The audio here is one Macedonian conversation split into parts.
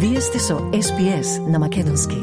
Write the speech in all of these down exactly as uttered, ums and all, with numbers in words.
Вие сте со Ес Би Ес на Македонски.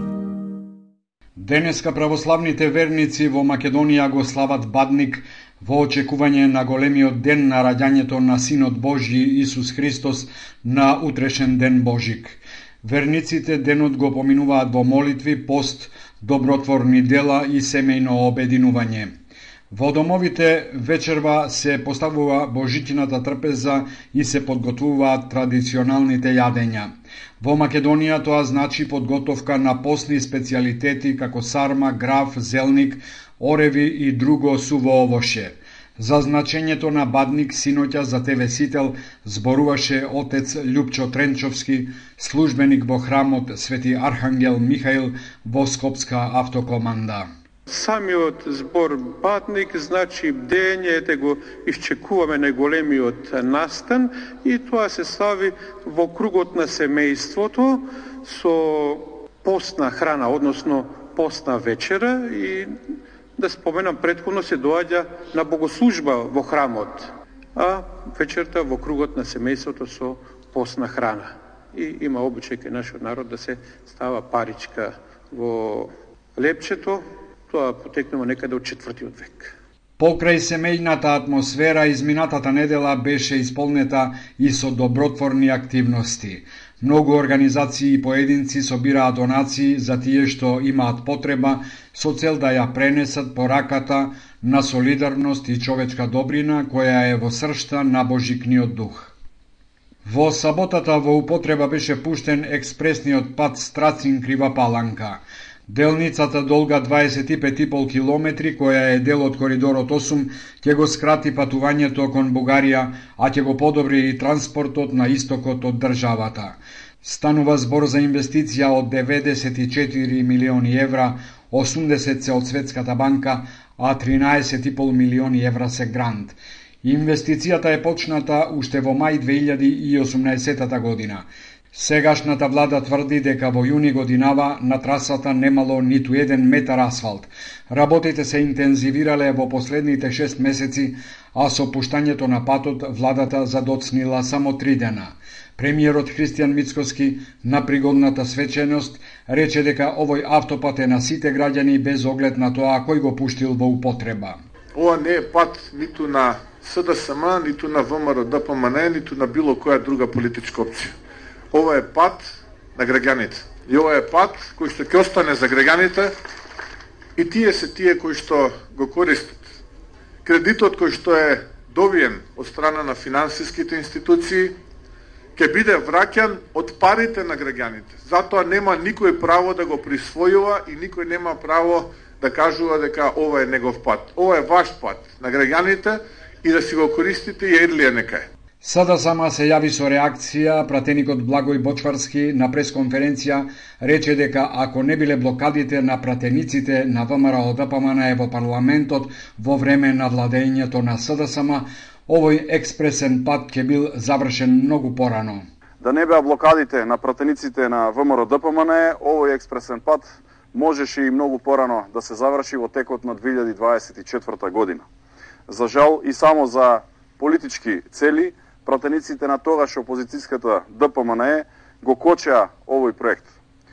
Денеска православните верници во Македонија го слават Бадник во очекување на големиот ден на раѓањето на Синот Божји Исус Христос на утрешен ден Божик. Верниците денот го поминуваат во молитви, пост, добротворни дела и семејно обединување. Во домовите вечерва се поставува божичната трпеза и се подготвуваат традиционалните јадења. Во Македонија тоа значи подготовка на постни специјалитети како сарма, граф, зелник, ореви и друго суво овоше. За значењето на Бадник синоќа за Те ве Сител зборуваше отец Љупчо Тренчовски, службеник во храмот Свети Архангел Михаил во Скопска автокоманда. Самиот збор Бадник значи бдење, ете го исчекуваме најголемиот настан и тоа се слави во кругот на семејството со постна храна, односно постна вечера и да споменам претходно се доаѓа на богослужба во храмот, а вечерта во кругот на семејството со постна храна. И има обичај кај нашиот народ да се става паричка во лепчето. Тоа потекнува некаде од четвртиот век. Покрај семејната атмосфера, изминатата недела беше исполнета и со добротворни активности. Многу организации и поединци собираат донации за тие што имаат потреба со цел да ја пренесат пораката на солидарност и човечка добрина која е во сршта на Божикниот дух. Во саботата во употреба беше пуштен експресниот пат Страцин-Крива Паланка. Делницата долга дваесет и пет и пол километри, која е дел од коридорот осум, ќе го скрати патувањето кон Бугарија, а ќе го подобри и транспортот на истокот од државата. Станува збор за инвестиција од деветдесет и четири милиони евра, осумдесет се од Светската банка, а тринаесет и пол милиони евра се грант. Инвестицијата е почната уште во мај две илјади и осумнаесетата година. Сегашната влада тврди дека во јуни годинава на трасата немало ниту еден метар асфалт. Работите се интензивирале во последните шест месеци, а со пуштањето на патот владата задоцнила само три дена. Премиерот Христијан Мицкоски на пригодната свеченост рече дека овој автопат е на сите граѓани без оглед на тоа кој го пуштил во употреба. Ова не е пат ниту на С Д С М, ниту на В М Р Д П М Н, ниту на било која друга политичка опција. Ова е пат на граѓаните. И ова е пат кој што ќе остане за граѓаните и тие се тие кои што го користат. Кредитот кој што е добиен од страна на финансиските институции ќе биде враќан од парите на граѓаните. Затоа нема никој право да го присвојува и никој нема право да кажува дека ова е негов пат. Ова е ваш пат на граѓаните и да си го користите и едлија некај. Сада сама се јави со реакција, пратеникот Благој Бочварски на пресконференција рече дека ако не биле блокадите на пратениците на В М Р О Д П М Н во парламентот во време на владењето на С Д С М, овој експресен пат ќе бил завршен многу порано. Да не беа блокадите на пратениците на В М Р О Д П М Н, овој експресен пат можеше и многу порано да се заврши во текот на две илјади дваесет и четврта година. За жал и само за политички цели, пратениците на тогаш опозицијската Д П М Н го кочеа овој проект.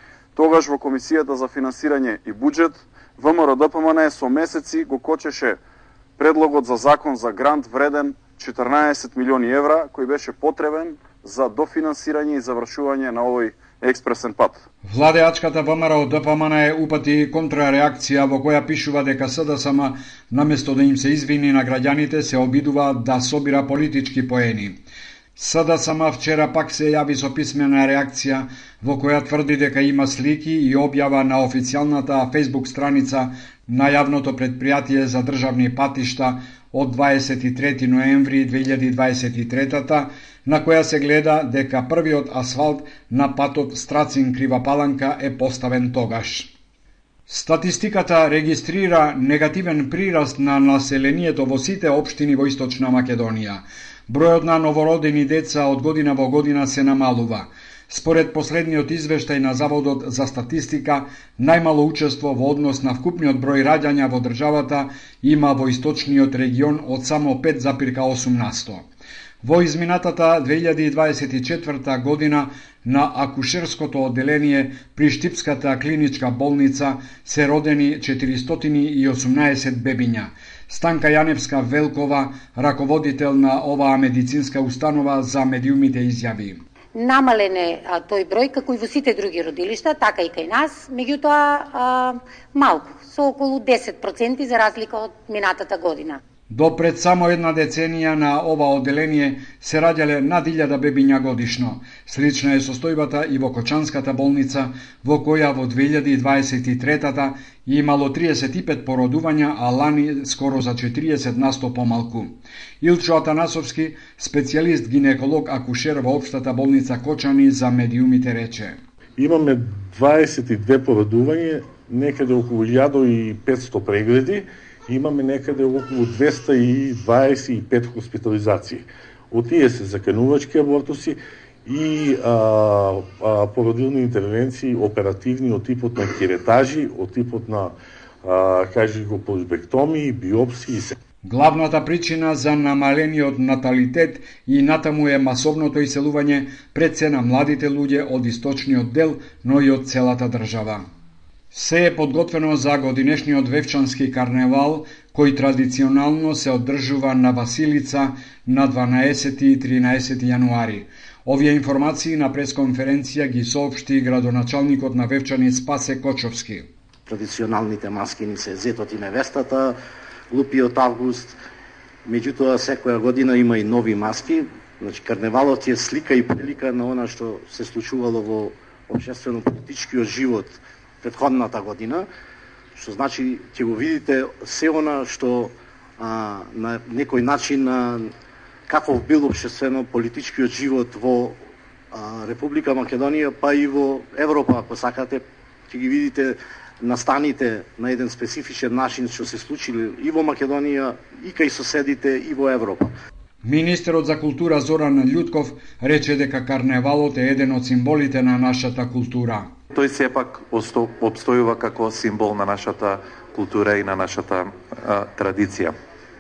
Тогаш во Комисијата за финансирање и буџет, В М Р О Д П М Н со месеци го кочеше предлогот за закон за грант вреден четрнаесет милиони евра, кој беше потребен за дофинансирање и завршување на овој експресен пат. Владеачката В М Р О Д П М Н упати контрареакција во која пишува дека С Д С М, наместо да им се извини на граѓаните, се обидува да собира политички поени. С Д С М вчера пак се јави со писмена реакција во која тврди дека има слики и објава на официјалната фејсбук страница на јавното предпријатие за државни патишта од дваесет и трети ноември две илјади дваесет и трета, на која се гледа дека првиот асфалт на патот Страцин-Крива Паланка е поставен тогаш. Статистиката регистрира негативен прираст на населението во сите општини во Источна Македонија. Бројот на новородени деца од година во година се намалува. Според последниот извештај на Заводот за статистика, најмало учество во однос на вкупниот број раѓања во државата има во источниот регион од само пет зарез осум на сто. Во изминатата две илјади и дваесет и четврта година на акушерското одделение при Штипската клиничка болница се родени четиристотини и осумнаесет бебиња. Станка Јаневска Велкова, раководител на оваа медицинска установа за медиумите, изјави: Намален е а, тој број како и во сите други родилишта, така и кај нас, меѓутоа а, малку, со околу десет проценти за разлика од минатата година. До пред само една деценија на ова одделение се раѓале над илјада бебиња годишно. Слична е состојбата и во Кочанската болница, во која во две илјади и дваесет и трета имало триесет и пет породувања, а лани скоро за четириесет на сто помалку. Илчо Атанасовски, специјалист гинеколог акушер во општата болница Кочани за медиумите, рече: Имаме дваесет и две породувања, некаде околу илјада и петсто прегледи, имаме некаде околу двеста и дваесет и пет хоспитализации. Од тие се заканувачки абортуси и а, а, породилни интервенции оперативни од типот на керетажи, од типот на а, кажи го полибектомии, биопсии. Главната причина за намалениот наталитет и натаму е масовното иселување пред се на младите луѓе од источниот дел, но и од целата држава. Се е подготвено за годинешниот Вевчански карневал, кој традиционално се одржува на Василица на дванаесети и тринаесети јануари. Овие информации на пресконференција ги соопшти градоначалникот на Вевчани Спасе Кочовски. Традиционалните маски ни се зетот и невестата, глупиот август, меѓутоа секоја година има и нови маски. Значи, карневалот е слика и прилика на она што се случувало во општествено-политичкиот живот претходната година, што значи ќе го видите се она што а, на некој начин а, каков бил општествено-политичкиот живот во а, Република Македонија, па и во Европа, ако сакате, ќе ги видите настаните на еден специфичен начин што се случили и во Македонија, и кај соседите, и во Европа. Министерот за култура Зоран Љутков рече дека карневалот е еден од символите на нашата култура. Тој сепак обстојува како символ на нашата култура и на нашата а, традиција.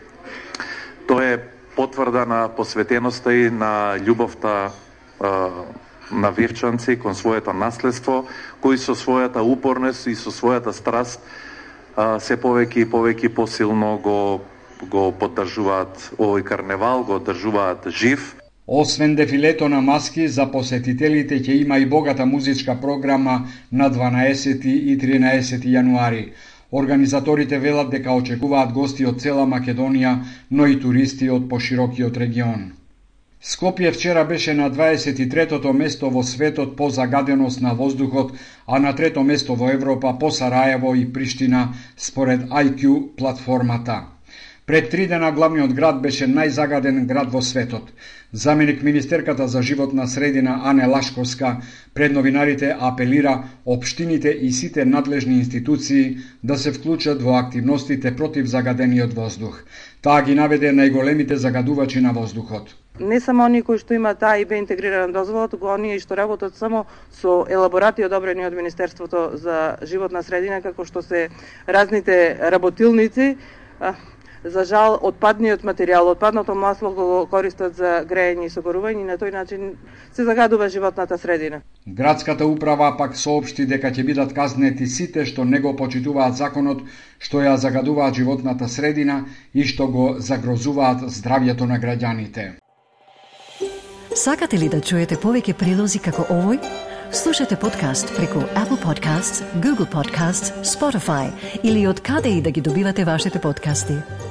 Тоа е потврда на посветеноста и на љубовта а, на вевчанци кон своето наследство, кои со својата упорност и со својата страст а, се повеќе и повеќе посилно го го поддржуваат овој карневал, го одржуваат жив. Освен дефилето на маски, за посетителите ќе има и богата музичка програма на дванаесети и тринаесети јануари. Организаторите велат дека очекуваат гости од цела Македонија, но и туристи од поширокиот регион. Скопје вчера беше на дваесет и третото место во светот по загаденост на воздухот, а на трето место во Европа по Сараево и Приштина според ај кју платформата. Пред три дена главниот град беше најзагаден град во светот. Заменик министерката за животна средина Ане Лашковска пред новинарите апелира општините и сите надлежни институции да се вклучат во активностите против загадениот воздух. Таа ги наведе најголемите загадувачи на воздухот. Не само оние кои што имаат А и Б интегрирана дозвола, туку оние што работат само со елаборати одобрени од Министерството за животна средина, како што се разните работилници. За жал, отпадниот материјал, отпадното масло го користат за грејење и согорување и на тој начин се загадува животната средина. Градската управа пак соопшти дека ќе бидат казнети сите што не го почитуваат законот, што ја загадуваат животната средина и што го загрозуваат здравјето на граѓаните. Сакате ли да чуете повеќе прилози како овој? Слушате подкаст преку Apple Podcasts, Google Podcasts, Spotify или од каде и да ги добивате вашите подкасти.